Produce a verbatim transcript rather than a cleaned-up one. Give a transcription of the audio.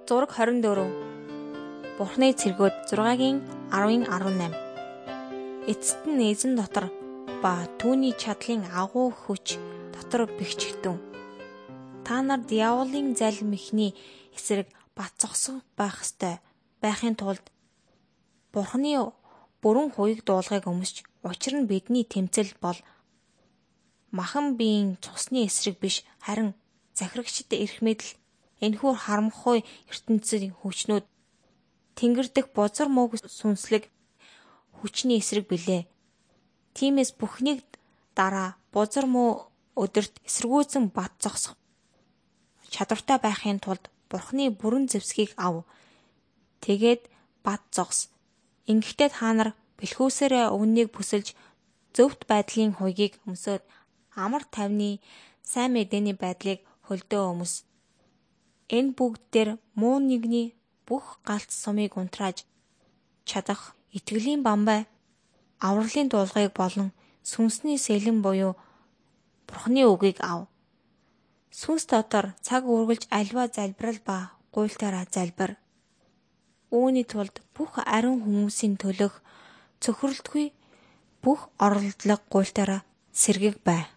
Зураг хорин дөрөв. Бурхны цэргүүд зургагийн арван арван найман. Эцэст нь эзэн дотор ба түүний чадлын агуу хүч дотор бэхжигдэн. Та нар диаволын залим ихний эсрэг бат зогсох байх ёстой байхын тулд Бурхны бүрэн хуйг дуулахыг өмсч, учир нь бидний тэмцэл бол махан биеийн цусны эсрэг биш, харин захирагчд эрх мэдэл, энэхүү харамхуй ертөнцийн хүчнүүд, тэнгэр дэх бузар мөг сүнслэг хүчний эсрэг билээ. Тиймээс бүхнийг дараа бузар муу өдөрт эсэргүүцэн бат зогсох чадвартай байхын тулд Бурхны бүрэн зэвсгийг ав. Тэгээд бат зогс. Ингэхдээ та нар бэлхүүсээрээ үннийг бүсэлж, зөвхт байдлын хуйгийг өмсөд амар тайвны сайн мэдээний байдлыг хөлдөө өмс. Энэ бүгд дээр муу нэгний бүх галт сумыг унтрааж чадах итгэлийн бамбай, авралын дуулгыг болон сүнсний сэлэн буюу Бурхны үгийг ав. Сүнс дотор цаг үргэлж альва залбирал ба гуйлтаараа залбир. Үүний тулд бүх ариун хүмүүсийн төлөх цөхрөлтгүй бүх оролдлого гуйлтаараа сэргэг бай.